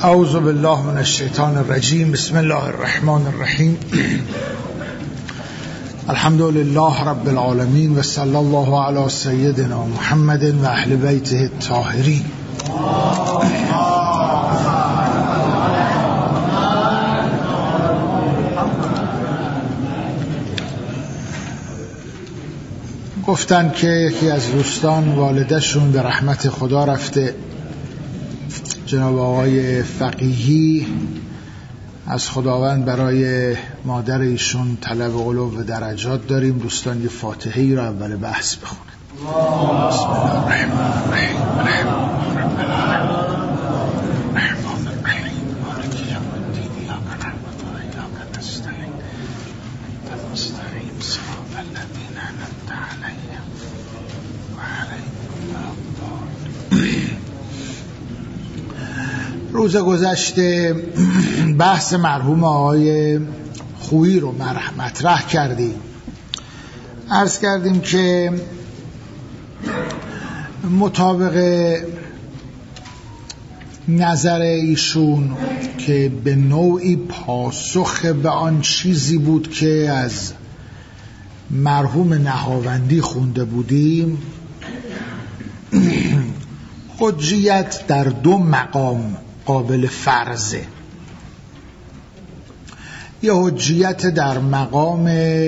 اعوذ بالله من الشیطان الرجیم. بسم الله الرحمن الرحیم. الحمد لله رب العالمین و صلی الله علی سیدنا محمد و اهل بیته الطاهرین. گفتن که یکی از دوستان والدشون به رحمت خدا رفته، جناب آقای فقیهی، از خداوند برای مادر ایشون طلب علو و درجات داریم. دوستان یه فاتحه‌ای رو اول بحث بخونن. بسم الله الرحمن الرحیم. رب العالمین الرحمن الرحیم مالک یوم الدین ایاک نعبد و ایاک نستعین مستقیم صراط الذین انعمت علیهم غیر المغضوب علیهم. روز گذشته بحث مرحوم آقای خویی رو مطرح کردیم. عرض کردیم که مطابق نظر ایشون که به نوعی پاسخ به آن چیزی بود که از مرحوم نهاوندی خونده بودیم، حجیت در دو مقام قابل فرضه. یه حجیت در مقام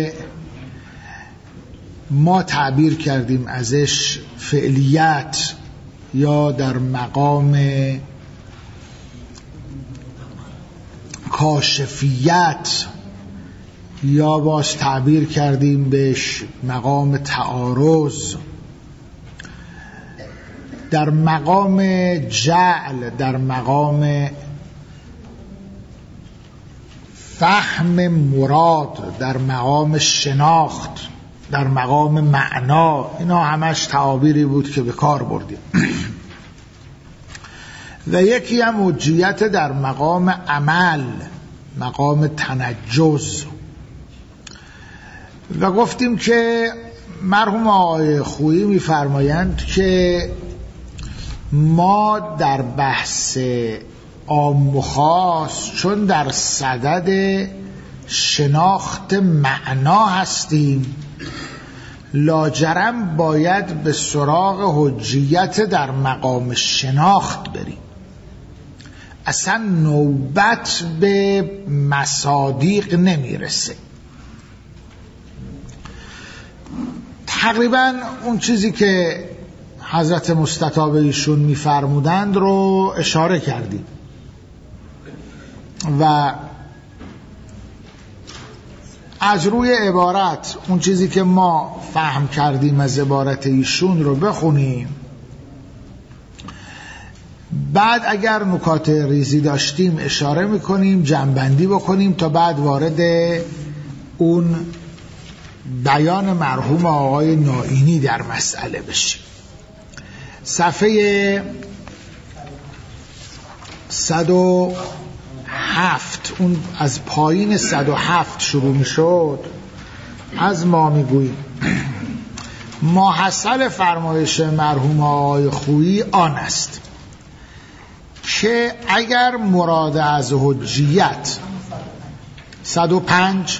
ما تعبیر کردیم ازش فعلیت، یا در مقام کاشفیت، یا باز تعبیر کردیم بهش مقام تعارض. در مقام جعل، در مقام فهم مراد، در مقام شناخت، در مقام معنا، اینا همش تعابیری بود که به کار بردیم. و یکی هم حجیت در مقام عمل، مقام تنجز. و گفتیم که مرحوم آقای خویی می‌فرمایند که ما در بحث عام و خاص چون در صدد شناخت معنا هستیم، لاجرم باید به سراغ حجیت در مقام شناخت بریم. اصلا نوبت به مصادیق نمیرسه. تقریبا اون چیزی که حضرت مستطاب ایشون میفرمودند رو اشاره کردیم و از روی عبارت اون چیزی که ما فهم کردیم از عبارت ایشون رو بخونیم. بعد اگر نکات ریزی داشتیم اشاره میکنیم، جمع‌بندی بکنیم تا بعد وارد اون بیان مرحوم آقای نائینی در مسئله بشیم. صفحه 107، اون از پایین 107 شروع می شد. از ما می گوییم ماحصل فرمایش مرحوم آقای خویی آن است که اگر مراد از حجیت 105،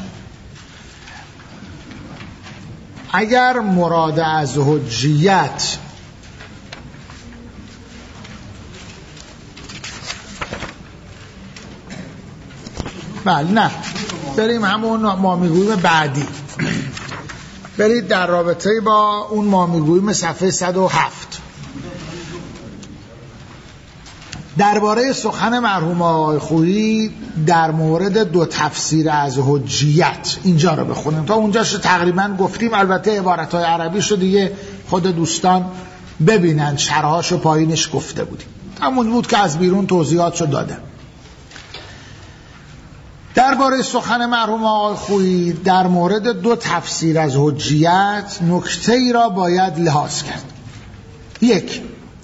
اگر مراد از حجیت بله، نه بریم همون ما میگوییم بعدی، برید در رابطه با اون ما میگوییم صفحه 107 درباره سخن مرحوم آقای خویی در مورد دو تفسیر از حجیت. اینجا رو بخونیم، تا اونجاش تقریبا گفتیم. البته عبارتهای عربیش رو دیگه خود دوستان ببینن، شرحاش رو پایینش گفته بودیم، همون بود که از بیرون توضیحاتشو دادم. درباره سخن مرحوم آقای خویی در مورد دو تفسیر از حجیت نکته‌ای را باید لحاظ کرد. یک،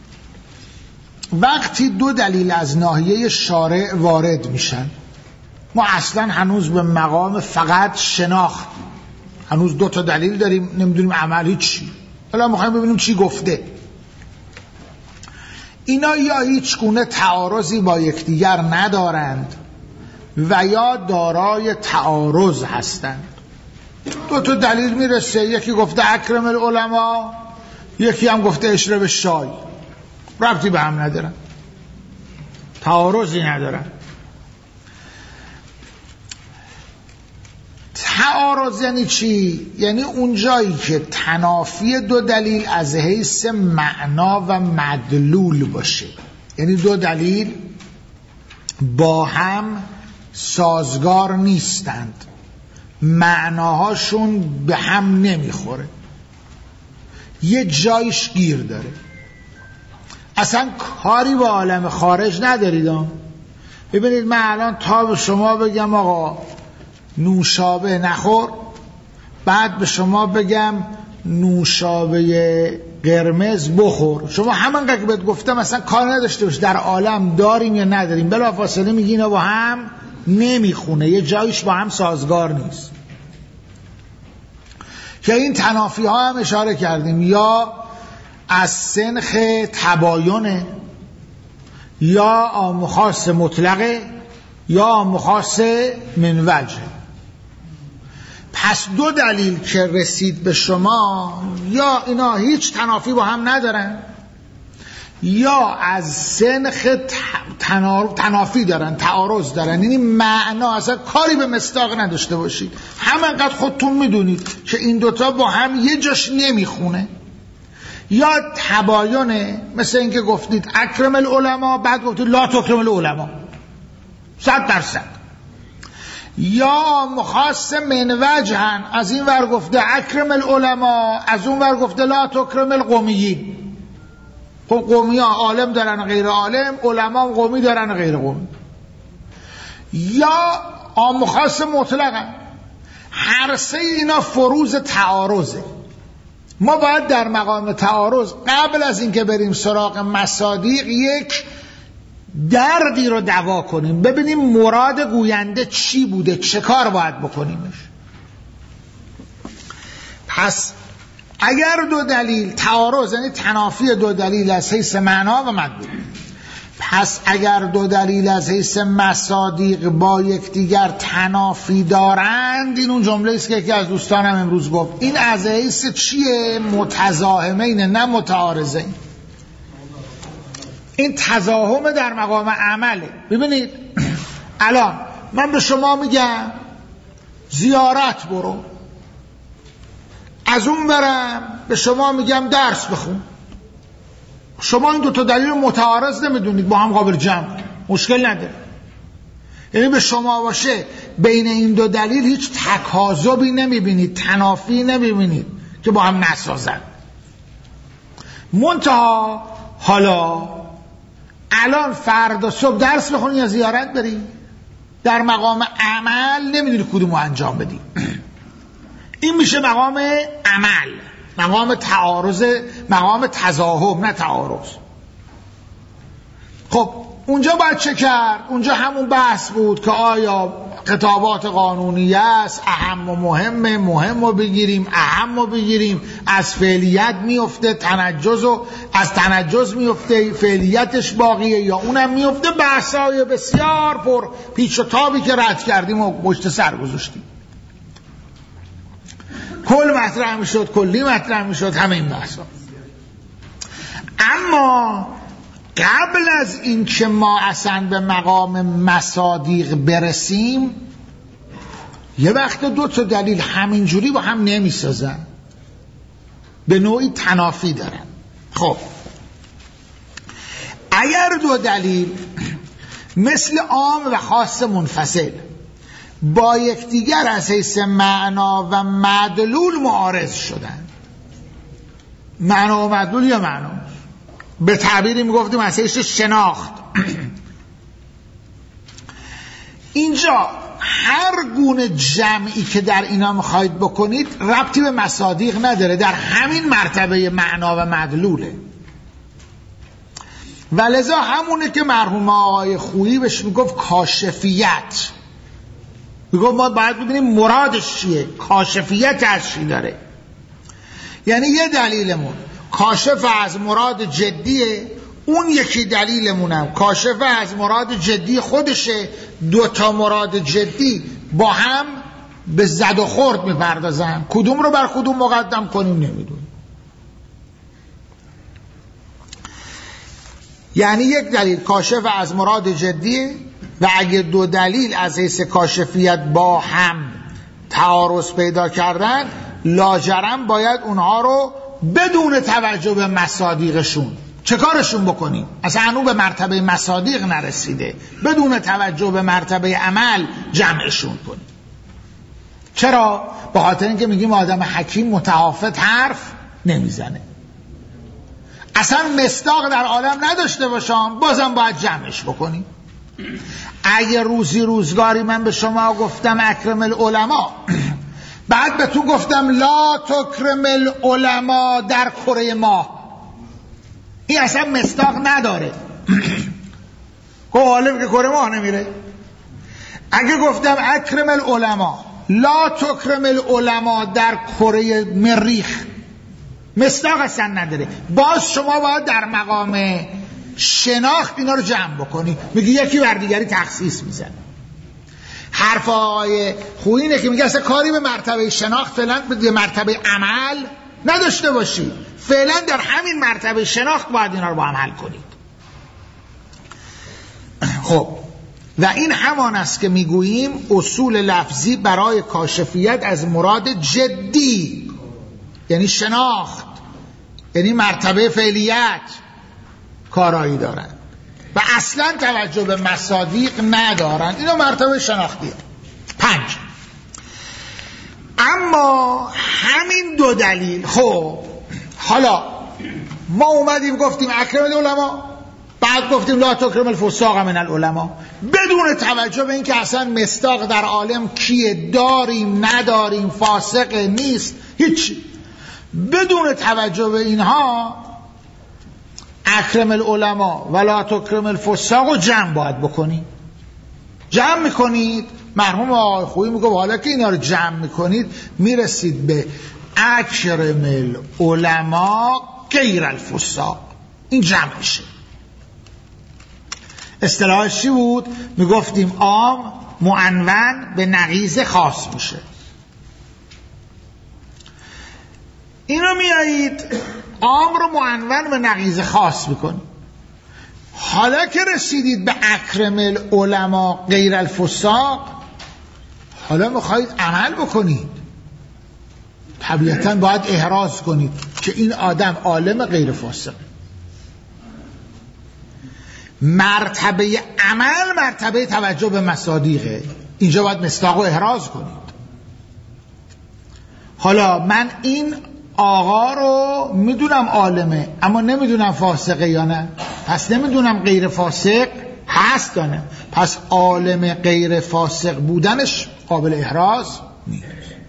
وقتی دو دلیل از ناحیه شارع وارد میشن، ما اصلا هنوز به مقام فقط شناخت، هنوز دو تا دلیل داریم، نمیدونیم عملی چی، حالا میخوایم ببینیم چی گفته. اینا یا هیچ گونه تعارضی با یکدیگر ندارند و یا دارای تعارض هستند. دو تا دلیل میرسه، یکی گفته اکرم العلماء، یکی هم گفته اشرب الشای، ربطی به هم ندارن، تعارضی ندارن. تعارض یعنی چی؟ یعنی اون جایی که تنافی دو دلیل از حیث معنا و مدلول باشه، یعنی دو دلیل با هم سازگار نیستند، معناهاشون به هم نمیخوره، یه جایش گیر داره. اصلا کاری با عالم خارج ندارید. ببینید من الان تا به شما بگم آقا نوشابه نخور، بعد به شما بگم نوشابه قرمز بخور، شما همانقدر که بهت گفتم اصلا کار نداشته باش در عالم داریم یا نداریم، بلافاصله میگی اینا با هم نمیخونه، یه جایش با هم سازگار نیست. که این تنافی ها هم اشاره کردیم، یا از سنخ تباینه، یا عام خاص مطلقه، یا عام خاص من وجه. پس دو دلیل که رسید به شما، یا اینا هیچ تنافی با هم ندارن، یا از سنخ تنافی دارن، تعارض دارن، یعنی معنا اصلا کاری به مصداق نداشته باشید، همانقدر خودتون میدونید که این دوتا با هم یه جاش نمیخونه. یا تباینه، مثل اینکه گفتید اکرم العلماء، بعد گفتید لا تکرم العلماء، 100%. یا مخاص من وجهن، از این ور گفته اکرم العلماء، از اون ور گفته لا تکرم القومیین. خب قومی ها عالم دارن غیر عالم، علما قومی دارن غیر قومی. یا عام خاص مطلقن، هر سه اینا فروز تعارضه. ما باید در مقام تعارض قبل از اینکه بریم سراغ مصادیق یک دردی رو دوا کنیم، ببینیم مراد گوینده چی بوده، چه کار باید بکنیمش. پس اگر دو دلیل تعارض یعنی تنافی دو دلیل از حیث معنا و مدلول، پس اگر دو دلیل از حیث مصادیق با یکدیگر تنافی دارند، این اون جمله است که یکی از دوستانم امروز گفت، این از حیث چیه؟ متزاحمین نه متعارضین. این تزاحم در مقام عمله. ببینید الان من به شما میگم زیارت برو، از اون برم به شما میگم درس بخون. شما این دوتا دلیل متعارض نمیدونید، با هم قابل جمع، مشکل نداره. یعنی به شما باشه بین این دو دلیل هیچ تکاذبی نمیبینید، تنافی نمیبینید که با هم نسازن. منتها حالا الان فردا صبح درس بخونی یا زیارت بری، در مقام عمل نمیدونی کدومو انجام بدی. این میشه مقام عمل، مقام تعارض، مقام تزاحم نه تعارض. خب اونجا باید چه کرد؟ اونجا همون بحث بود که آیا خطابات قانونی است، اهم و مهمه، مهم رو بگیریم، اهم رو بگیریم، از فعلیت میفته تنجز و از تنجز میفته فعلیتش باقیه یا اونم میفته. بحثای بسیار پر پیچ و تابی که رد کردیم و پشت سر گذاشتیم، کل مطرح میشد، کلی مطرح میشد، همه این بحثا. اما قبل از این که ما اصلا به مقام مصادیق برسیم، یه وقت دو تا دلیل همینجوری با هم نمیسازن، به نوعی تنافی دارن. خب اگر دو دلیل مثل عام و خاص منفصل با یکدیگر از حیث معنا و مدلول معارض شدن، معنا و مدلول یا معنا به تعبیری میگفتیم از حیث شناخت، اینجا هر گونه جمعی که در اینا میخواید بکنید ربطی به مصادیق نداره، در همین مرتبه معنا و مدلوله. و لذا همونه که مرحوم آقای خویی بهش میگفت کاشفیت، میگفت ما باید ببینیم مرادش چیه، کاشفیت از چی داره. یعنی یه دلیلمون کاشف از مراد جدیه، اون یکی دلیلمونم کاشف از مراد جدی خودشه. 2 مراد جدی با هم به زد و خورد میپردازن، کدوم رو بر کدوم مقدم کنیم نمیدونیم. یعنی یک دلیل کاشف از مراد جدی و اگه 2 دلیل از حیث کاشفیت با هم تعارض پیدا کردن، لاجرم باید اونها رو بدون توجه به مصادیقشون چه کارشون بکنیم؟ اصلا هنوز به مرتبه مصادیق نرسیده، بدون توجه به مرتبه عمل جمعشون کنیم. چرا؟ به خاطر اینکه میگیم آدم حکیم متعافت حرف نمیزنه. اصلا مصداق در عالم نداشته باشم بازم باید جمعش بکنیم. اگه روزگاری من به شما گفتم اکرم العلماء، بعد به تو گفتم لا تکرم العلماء در کره ماه، این اصلا مصداق نداره. که عالم که کره ماه نمیره. اگه گفتم اکرم العلماء لا تکرم العلماء در کره مریخ، مصداق اصلا نداره. باز شما باید در مقام شناخت اینا رو جمع بکنی، میگی یکی بر دیگری تخصیص میزنه. حرف آقای خویی اینه که میگه اصلا کاری به مرتبه شناخت فعلا به مرتبه عمل نداشته باشی، فعلا در همین مرتبه شناخت باید اینا رو با هم حل کنید. خب و این همان است که میگوییم اصول لفظی برای کاشفیت از مراد جدی، یعنی شناخت، یعنی مرتبه فعلیت کارایی دارن و اصلا توجه به مصادیق ندارن. اینا مرتبه شناختیه. 5. اما همین 2 دلیل، خب حالا ما اومدیم گفتیم اکرم العلماء، بعد گفتیم لا تکرم الفساق من العلماء، بدون توجه به اینکه اصلا مصداق در عالم کیه، داریم نداریم، فاسق نیست، هیچی. بدون توجه به اینها اکرم العلماء و لا تکرم الفساق رو جمع باید بکنید. جمع میکنید، مرحوم آقای خویی میگه حالا که اینا رو جمع میکنید میرسید به اکرم العلماء غیر الفساق. این جمع میشه. اصطلاحش چی بود؟ میگفتیم عام معنون به نقیض خاص میشه. اینو میایید عام رو معنون به نقیض خاص میکنید. حالا که رسیدید به اکرم العلماء غیر الفساق، حالا میخواید عمل بکنید، طبیعتاً باید احراز کنید که این آدم عالم غیر فاسق. مرتبه عمل مرتبه توجه به مصادیقه، اینجا باید مصداق رو احراز کنید. حالا من این آقا رو میدونم عالمه اما نمیدونم فاسقه یا نه، پس نمیدونم غیر فاسق هست یا نه، پس عالم غیر فاسق بودنش قابل احراز نیست.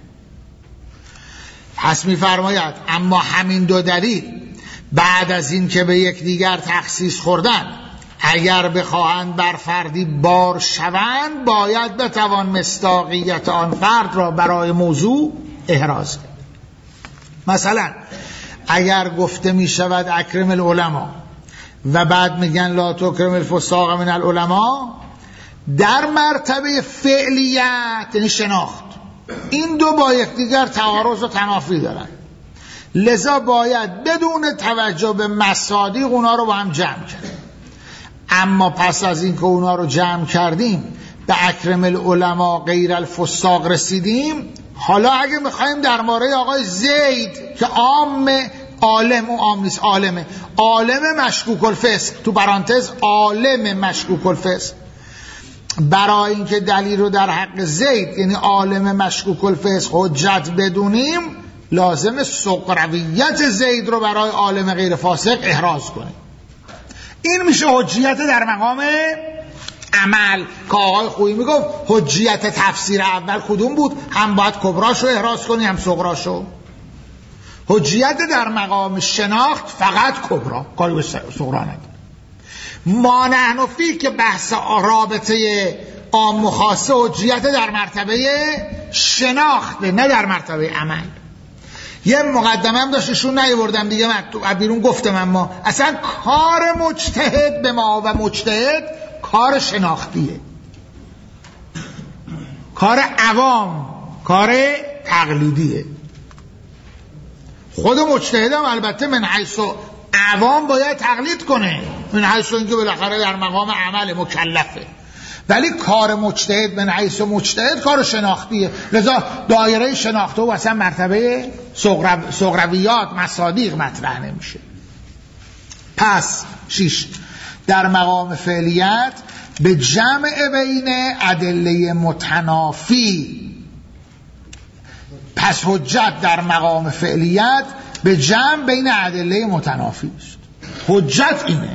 پس میفرماید اما همین 2 دلیل بعد از این که به یکدیگر تخصیص خوردن، اگر بخواهند بر فردی بار شوند، باید بتوان مصداقیت آن فرد را برای موضوع احراز کرد. مثلا اگر گفته می شود اکرم العلماء و بعد میگن لا تکرم الفساق من العلماء، در مرتبه فعلیت یعنی شناخت، این 2 با یکدیگر تعارض و تنافی دارن، لذا باید بدون توجه به مصادیق اونا رو با هم جمع کرد. اما پس از این که اونا رو جمع کردیم به اکرم العلماء غیر الفساق رسیدیم، حالا اگه میخوایم در مورد آقای زید که عالم و عام نیست، عالم مشکوک الفسق، تو پرانتز عالم مشکوک الفسق، برای اینکه دلیل رو در حق زید یعنی عالم مشکوک الفسق حجت بدونیم، لازم سقرویت زید رو برای عالم غیر فاسق احراز کنیم. این میشه حجیت در مقام عمل که آقای خویی میگفت حجیت تفسیر اول کدوم بود؟ هم باید کبراشو احراز کنی هم صغراشو. حجیت در مقام شناخت فقط کبرا، کاری به صغرا نداره. ما نحن فی که بحث رابطه عام و خاصه حجیت در مرتبه شناخته، نه در مرتبه عمل. یه مقدمه هم داشتشون نیاوردم دیگه، من تو بیرون گفتم. اما اصلا کار مجتهد به ما و مجتهد کار شناختیه، کار عوام، کار تقلیدیه. خود مجتهد هم البته من حیث عوام باید تقلید کنه، من حیث اینکه بالاخره در مقام عمل مکلفه، ولی کار مجتهد من حیث مجتهد کار شناختیه. لذا دایره شناخته و اصلا مرتبه صغرویات مصادیق مطرح نمیشه. پس 6 در مقام فعلیت به جمع بین ادله متنافی. پس حجت در مقام فعلیت به جمع بین ادله متنافی است. حجت اینه،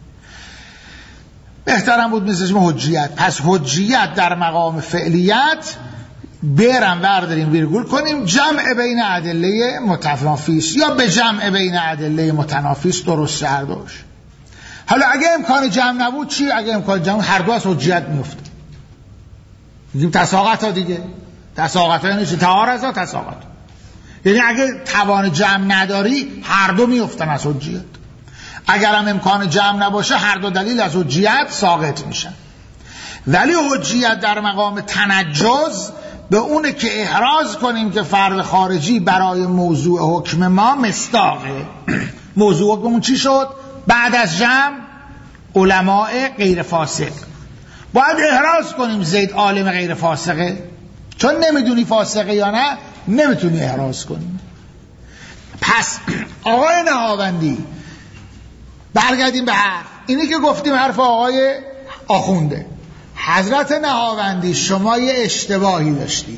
بهترم بود مثل حجیت. پس حجیت در مقام فعلیت برم ورداریم ویرگول کنیم جمع بین ادله متنافی است، یا به جمع بین ادله متنافی است، درست هر دوش. حالا اگه امکان جمع نبود چی؟ اگه امکان جمع، هر دو از حجیت میفته. میگیم تساقط ها دیگه. تساقط ها یعنی چه؟ تعارض ها تساقط. یعنی اگه توان جمع نداری هر دو میفتن از حجیت. اگر هم امکان جمع نباشه هر دو دلیل از حجیت ساقط میشن. ولی حجیت در مقام تنجز به اونه که احراز کنیم که فرد خارجی برای موضوع حکم ما مصداقه. موضوع حکممون چی شد؟ بعد از جمع علماء غیر فاسق. باید احراز کنیم زید عالم غیر فاسقه، چون نمیدونی فاسقه یا نه نمیتونی احراز کنی. پس آقای نهاوندی، برگردیم به حرف اینی که گفتیم، حرف آقای آخونده. حضرت نهاوندی شما یه اشتباهی داشتی.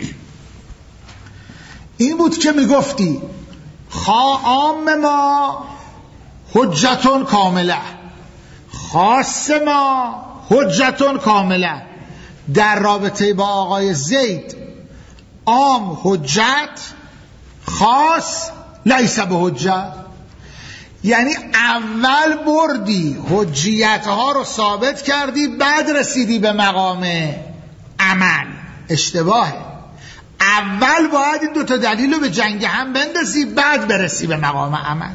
این بود که میگفتی عام ما حجتون کامله، خاص ما حجتون کامله. در رابطه با آقای زید عام حجت، خاص لیس به حجت. یعنی اول بردی حجیت ها رو ثابت کردی، بعد رسیدی به مقام عمل. اشتباهه. اول باید این دوتا دلیل رو به جنگ هم بندازی، بعد برسی به مقام عمل.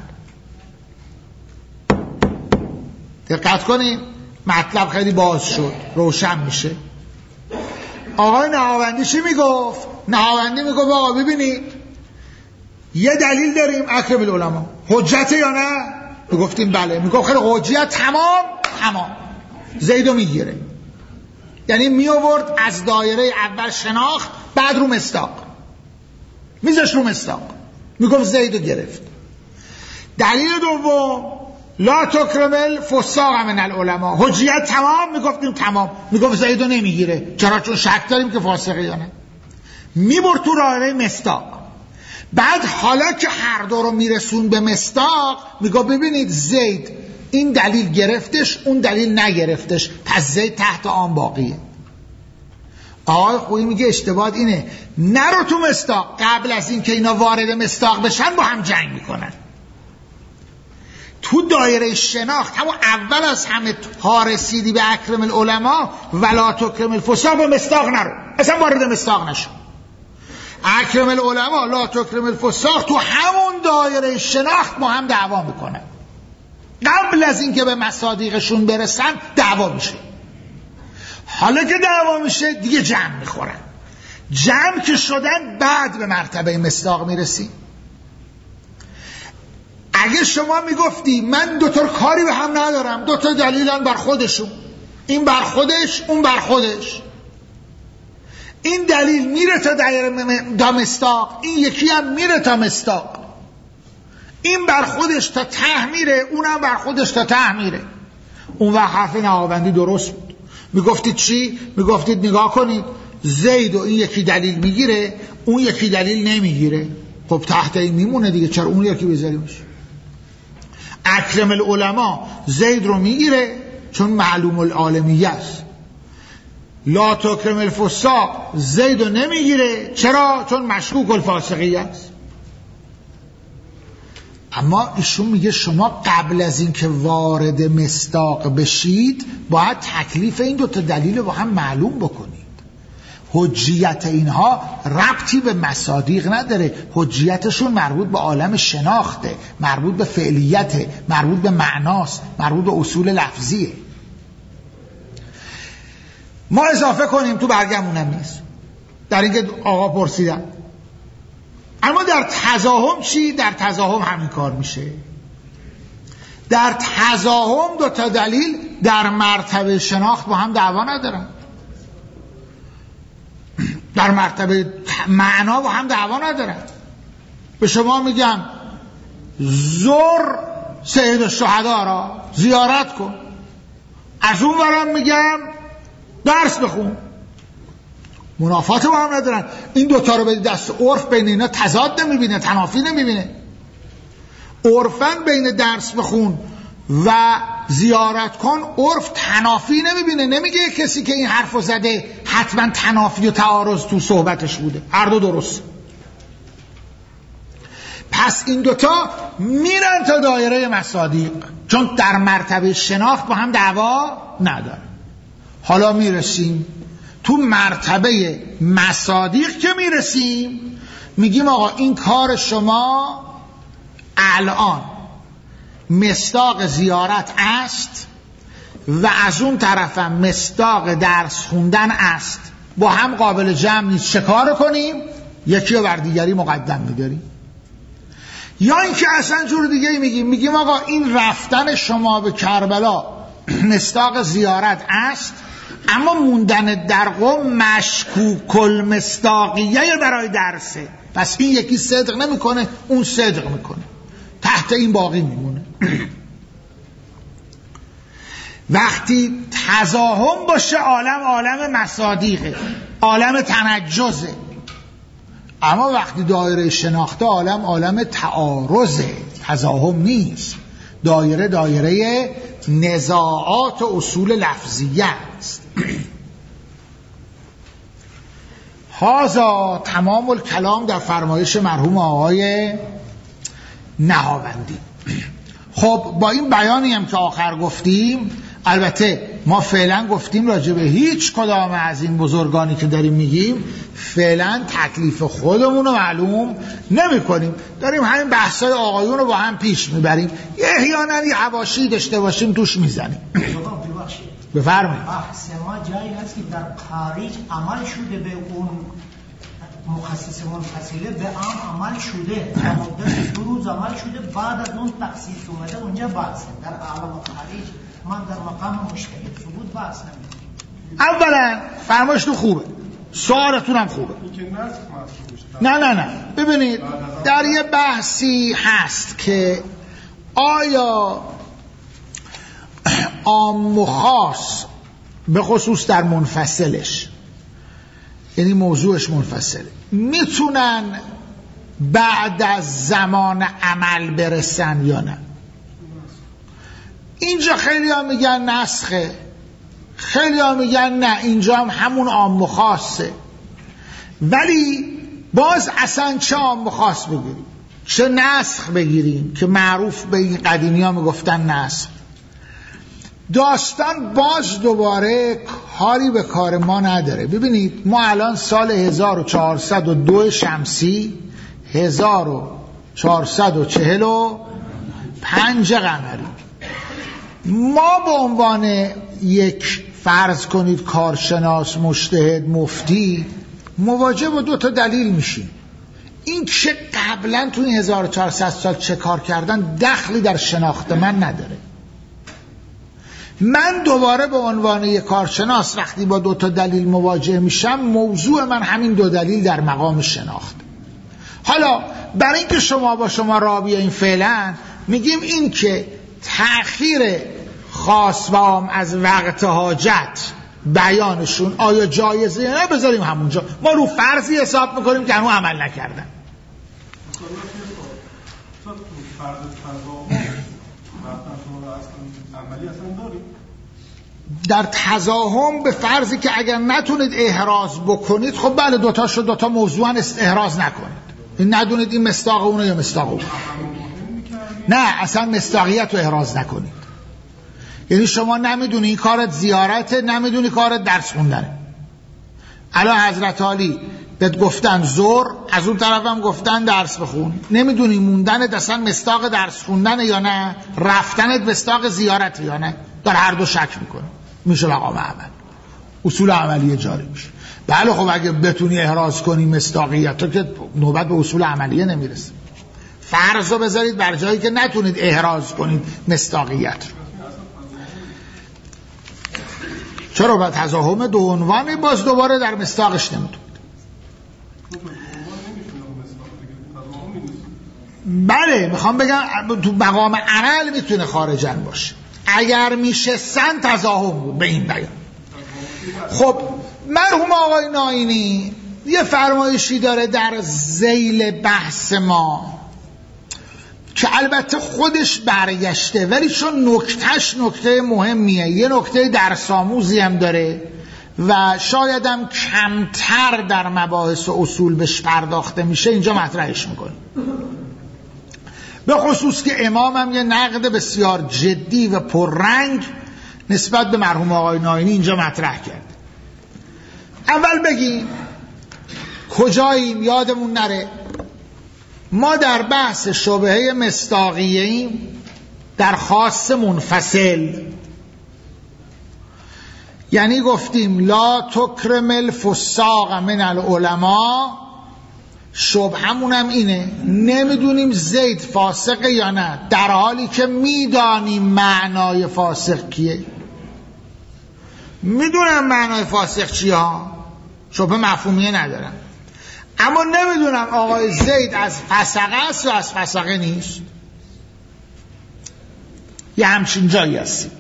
دقت کنیم، مطلب خیلی باز شد، روشن میشه. آقای نهاوندی چی میگفت؟ نهاوندی میگفت آقا ببینید یه دلیل داریم اکرم العلماء، حجت یا نه؟ میگفتیم بله. میگفت خیلی حجیت تمام زیدو میگیره. یعنی میآورد از دایره اول شناخت، بعد رو مصداق میذاش رو مصداق، میگفت زیدو گرفت. دلیل دوم لا تکرم الفساق من العلماء، حجیت تمام، میگفتیم تمام، میگفت زیدو نمیگیره. چرا؟ چون شک داریم که فاسقه یا نه. میبرد تو دایره مصداق. بعد حالا که هر دو رو میرسون به مصداق، میگه ببینید زید این دلیل گرفتش، اون دلیل نگرفتش، پس زید تحت آن باقیه. آقای خویی میگه اشتباه اینه، نرو تو مصداق، قبل از این که اینا وارد مصداق بشن با هم جنگ میکنن. تو دایره شناخت همون اول از همه ها رسیدی به اکرم العلماء ولا تکرم الفساق، به مصداق نرو، اصلا وارد مصداق نشو. اکرم العلماء لا تکرم الفساق تو همون دایره شناخت ما هم دعوا میکنن. قبل از اینکه به مصادیقشون برسن دعوا میشه. حالا که دعوا میشه دیگه جمع میخورن. جمع که شدن بعد به مرتبه مصداق میرسی. اگه شما میگفتی من دوتا کاری به هم ندارم، دوتا دلیلن بر خودشون، این بر خودش اون بر خودش، این دلیل میره تا دایره مصداق، این یکی هم میره تا مصداق، این بر خودش تا ته میره، اونم بر خودش تا ته میره، اون وقت حرف نهاوندی درست بود. میگفتید چی؟ میگفتید نگاه کنید زید و این یکی دلیل میگیره، اون یکی دلیل نمیگیره، خب تحت این میمونه دیگه، چرا اون یکی بذاریمش؟ اکرم العلماء زید رو میگیره چون معلوم العالمیه است، لا تکرم الفساق زید رو نمیگیره، چرا؟ چون مشکوک الفاسقیه است. اما ایشون میگه شما قبل از اینکه وارد مصداق بشید باید تکلیف این دوتا دلیل رو با هم معلوم بکنید. حجیت اینها ربطی به مصادیق نداره. حجیتشون مربوط به عالم شناخته، مربوط به فعلیته، مربوط به معناست، مربوط به اصول لفظیه. ما اضافه کنیم تو برگمونم نیست در اینکه آقا پرسیدن، اما در تزاحم چی؟ در تزاحم همین کار میشه. در تزاحم دو تا دلیل در مرتبه شناخت با هم دعوا ندارن، در مرتبه معنا با هم دعوا ندارن. به شما میگم زور سید الشهدا را زیارت کن، از اون ورم میگم درس بخون، منافات با هم ندارن. این دوتا رو به دست عرف بین اینا تضاد نمیبینه، تنافی نمیبینه. عرفن بین درس بخون و زیارت کن عرف تنافی نمیبینه، نمیگه کسی که این حرفو زده حتما تنافی و تعارض تو صحبتش بوده، هر دو درست. پس این دوتا میرن تا دایره مصادیق، چون در مرتبه شناخت با هم دعوا ندارن. حالا میرسیم تو مرتبه مصادیق که میرسیم، میگیم آقا این کار شما الان مصداق زیارت است و از اون طرفم مصداق درس خوندن است، با هم قابل جمع نیست. چه کار کنیم؟ یکی رو بر دیگری مقدم میداریم. یا اینکه اصلا جور دیگه میگیم آقا این رفتن شما به کربلا مصداق زیارت است، اما موندن در قم مشکوک المصداقیه برای درسه، پس این یکی صدق نمیکنه اون صدق میکنه، تحت این باقی میمونه. وقتی تزاحم باشه عالم مصادیقه، عالم تنجزه. اما وقتی دایره شناخته عالم تعارضه، تزاحم نیست. دایره نزاعات و اصول لفظیه است. هذا تمام الکلام در فرمایش مرحوم آقای نهاوندی. خب با این بیانی هم که آخر گفتیم، البته ما فعلا گفتیم راجع به هیچ کدام از این بزرگانی که داریم میگیم فعلا تکلیف خودمون رو معلوم نمی کنیم، داریم همین بحثای آقایون رو با هم پیش میبریم، احیانا یه حواشی داشته باشیم توش میزنیم. بفرمایید. بحث ما جایی هست که در خارج عمل شده به اون مخصص منفصله، به عام عمل شده، در مدت 2 روز عمل شده، بعد از اون تخصیص اومده اونجا بحثه. در عالم خارج من در مقام مجتهد ثبوت بحث نمی‌کنم. اولا فرمایشتون خوبه، سوالتون هم خوبه. نه ببینید در یه بحثی هست که آیا عام و خاص به خصوص در منفصلش، یعنی موضوعش منفصله، میتونن بعد از زمان عمل برسن یا نه؟ اینجا خیلی ها میگن نسخه، خیلی ها میگن نه اینجا هم همون عام و خاصه. ولی باز اصلا چه عام و خاص بگیریم چه نسخ بگیریم که معروف به این قدیمی ها میگفتن نسخ، داستان باز دوباره کاری به کار ما نداره. ببینید ما الان سال 1402 شمسی 1445 قمری، ما به عنوان یک فرض کنید کارشناس، مجتهد، مفتی مواجه با 2 تا دلیل میشیم. این که قبلا تو این 1400 سال چه کار کردن دخلی در شناخت من نداره. من دوباره به عنوان یک کارشناس وقتی با 2 تا دلیل مواجه میشم، موضوع من همین 2 دلیل در مقام شناخت. حالا برای اینکه شما با شما را بیاییم فعلا میگیم این که تأخیر خاص و عام از وقت حاجت بیانشون آیا جایزه یا نه بذاریم همونجا، ما رو فرضی حساب میکنیم که هنوز عمل نکردن. در تزاحم به فرضی که اگر نتونید احراز بکنید، خب بله 2 تاشو 2 تا موضوعا احراز نکنید، این ندونید این مصداق اونه یا مصداق اونه، نه اصلا مصداقیت رو احراز نکنید. یعنی شما نمیدونی این کارت زیارته، نمیدونی کارت درس خوندنه، الان حضرت علی بهت گفتن ظهر، از اون طرف هم گفتن درس بخون، نمیدونی موندنت اصلا مصداق درس خوندن یا نه، رفتنت مصداق زیارت یا نه، در هر دو شک میکنه، میشه مقام عمل، اصول عملیه جاری میشه. بله خب اگه بتونی احراز کنی مصداقیت تو که نوبت به اصول عملیه نمیرسه. فرض رو بذارید بر جایی که نتونید احراز کنید مصداقیت رو. چرا با تضاهم دو عنوان باز دوباره در مصداقش نمیتونید؟ بله میخوام بگم تو مقام عمل میتونه خارجاً باشه، اگر میشستن تضاهم بود به این بیان. خب مرحوم آقای ناینی یه فرمایشی داره در ذیل بحث ما که البته خودش برگشته، ولی چون نکتهش نکته مهمیه، یه نکته درس آموزی هم داره و شاید هم کمتر در مباحث و اصول بهش پرداخته میشه، اینجا مطرحش میکنه. به خصوص که امام هم یه نقد بسیار جدی و پررنگ نسبت به مرحوم آقای ناینی اینجا مطرح کرد. اول بگیم کجاییم یادمون نره، ما در بحث شبهه مصداقیه ایم در خاص منفصل، یعنی گفتیم لا تکرم الفساق من العلماء، شبهمون هم اینه نمیدونیم زید فاسقه یا نه، در حالی که میدانیم معنای فاسق کیه. میدونم معنای فاسق چیه ها، شبه مفهومیه ندارم، اما نمیدونم آقای زید از فسقه است یا از فسقه نیست. یه همچین جایی هستیم.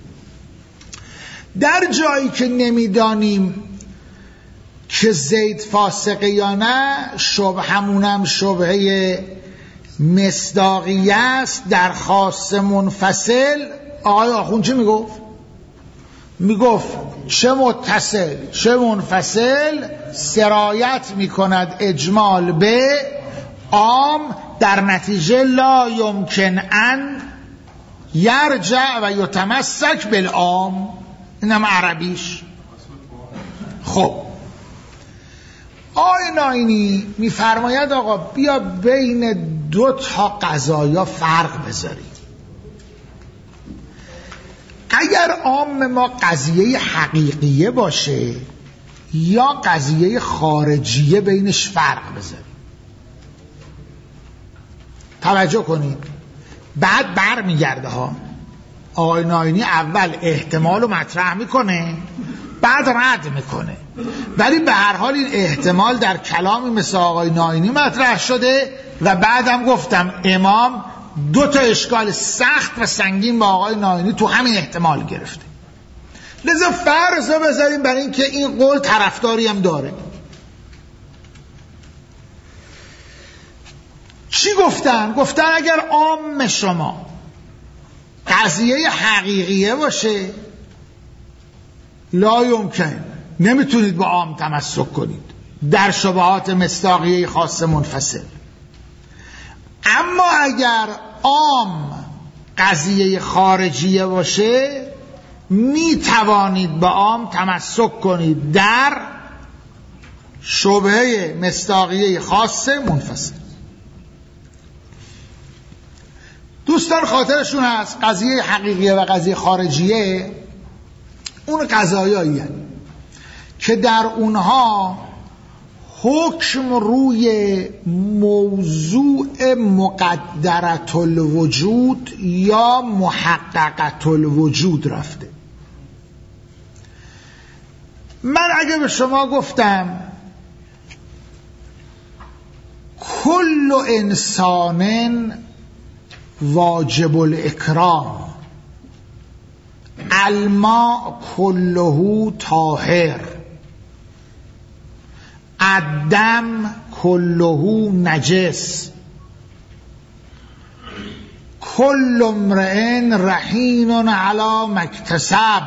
در جایی که نمیدانیم که زید فاسقه یا نه، شبهمونم شبهه مصداقیه است در خاص منفصل. آقای آخوند چی میگفت؟ میگفت چه متصل چه منفصل سرایت میکند اجمال به عام، در نتیجه لا یمکن ان یرجع و یتمسک بالعام. اینم عربیش. خب آقای ناینی میفرماید آقا بیا بین دو تا قضایا فرق بذاریم. اگر عام ما قضیه حقیقیه باشه یا قضیه خارجیه بینش فرق بذاریم. توجه کنید، بعد بر میگرده ها. آقای ناینی اول احتمال رو مطرح میکنه بعد رد میکنه، ولی به هر حال این احتمال در کلامی مثل آقای ناینی مطرح شده و بعدم گفتم امام دو تا اشکال سخت و سنگین با آقای ناینی تو همین احتمال گرفته. لذا فرض رو بذاریم برای اینکه این قول طرفداری هم داره. چی گفتن؟ گفتن اگر عام شما قضیه حقیقیه باشه لا یمکن، نمیتونید با عام تمسک کنید در شبهات مصداقیه خاص منفصل. اما اگر عام قضیه خارجیه باشه میتوانید با عام تمسک کنید در شبهه مصداقیه خاص منفصل. دوستان خاطرشون هست قضیه حقیقیه و قضیه خارجیه اون قضایایی هست که در اونها حکم روی موضوع مقدرة الوجود یا محققة الوجود رفته. من اگه به شما گفتم کل انسان واجب الاکرام، الماء كله طاهر، الدم كله نجس، كل امرئ رهین علی ما اکتسب،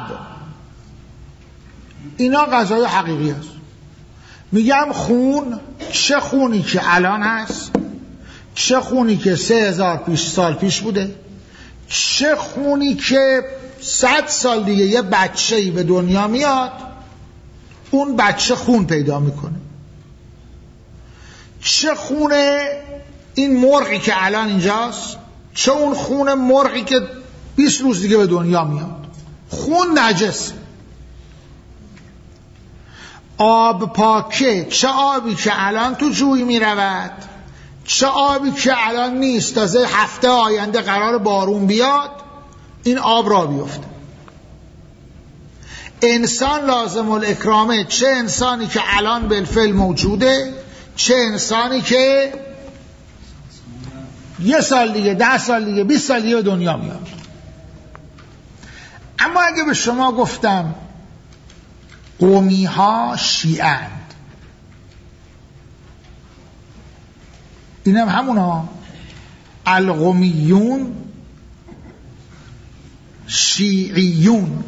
اینا قضای حقیقی است. میگم خون، چه خونی که الان هست، چه خونی که 3000 سال پیش بوده، چه خونی که 100 سال دیگه یه بچه‌ای به دنیا میاد، اون بچه خون پیدا میکنه. چه خونه این مرغی که الان اینجاست، چه اون خون مرغی که 20 روز دیگه به دنیا میاد. خون نجس. آب پاکه، چه آبی که الان تو جوی میرود، چه آبی که الان نیست، تازه هفته آینده قرار بارون بیاد این آب را بیفته. انسان لازم الاکرامه، چه انسانی که الان بالفعل موجوده، چه انسانی که 1 سال دیگه، 10 سال دیگه، 20 سال دیگه به دنیا میاد. اما اگه به شما گفتم قومی ها شیعند، اینم همونا، القومیون شیعیون،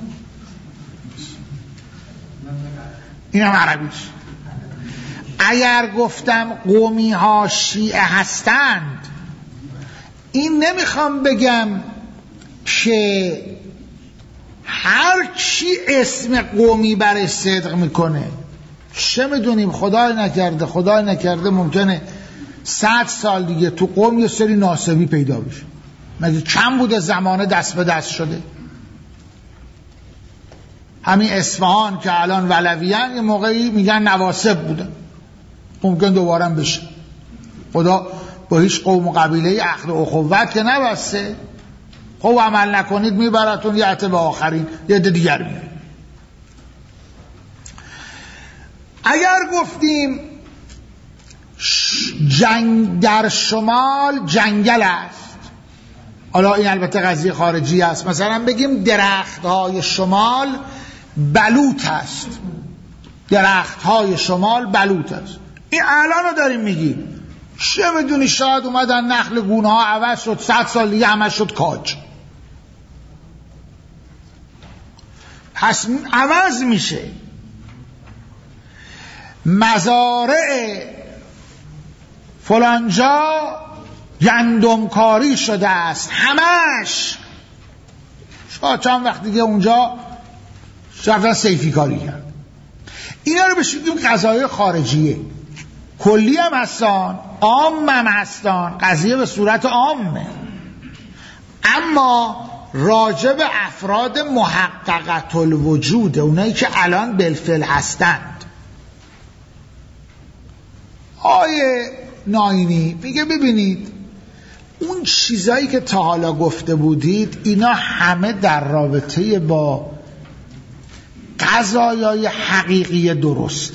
اینم عربیش. اگر گفتم قومی ها شیعه هستند، این نمیخوام بگم که هر کی اسم قومی برش صدق میکنه. چه میدونیم، خدای نکرده ممکنه 100 سال دیگه تو قوم یه سری ناسبی پیدا بشه. مگه کم بوده زمانه دست به دست شده؟ همین اصفهان که الان ولویان یه موقعی میگن نواسب بودن، ممکن دوباره بشه. خدا با هیچ قوم و قبیله عهد و اخوت که نبسته. خب عمل نکنید میبرتون یعت به آخرین، یه دیگر میبرد. اگر گفتیم در شمال جنگل است، حالا این البته قضیه خارجی است، مثلا بگیم درختهای شمال بلوط است، درختهای شمال بلوط است، این الان رو داریم میگیم. چه میدونی شاید اومدن نخل گونه ها عوض شد، 100 سال دیگه همه شد کاج. پس عوض میشه. مزارع فلانجا گندمکاری شده است، همش. شاید چند وقت دیگه اونجا رفتن صیفی کاری کرد. اینا رو بهش میگیم قضایای خارجیه. کلی هم هستن، عام هم هستن، قضیه به صورت عامه. اما راجع به افراد محققت الوجود، اونایی که الان بالفعل هستند، آیه ناینی میگه ببینید اون چیزایی که تا حالا گفته بودید اینا همه در رابطه با قضایای حقیقی درست.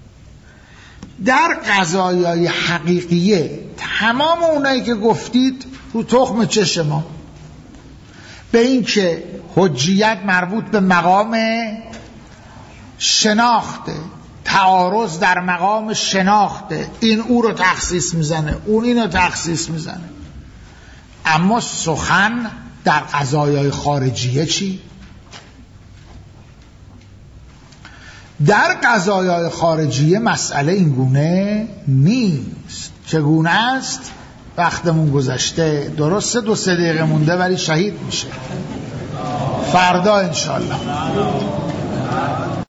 در قضایای حقیقیه تمام اونایی که گفتید رو تخم چش ما، به این که حجیت مربوط به مقام شناخته، تعارض در مقام شناخته، این او رو تخصیص میزنه، اون این رو تخصیص میزنه. اما سخن در قضایای خارجیه چی؟ در قضایای خارجیه مسئله این گونه نیست. چگونه است؟ وقتمون گذشته، درسته 2-3 دقیقه مونده ولی شهید میشه فردا انشالله.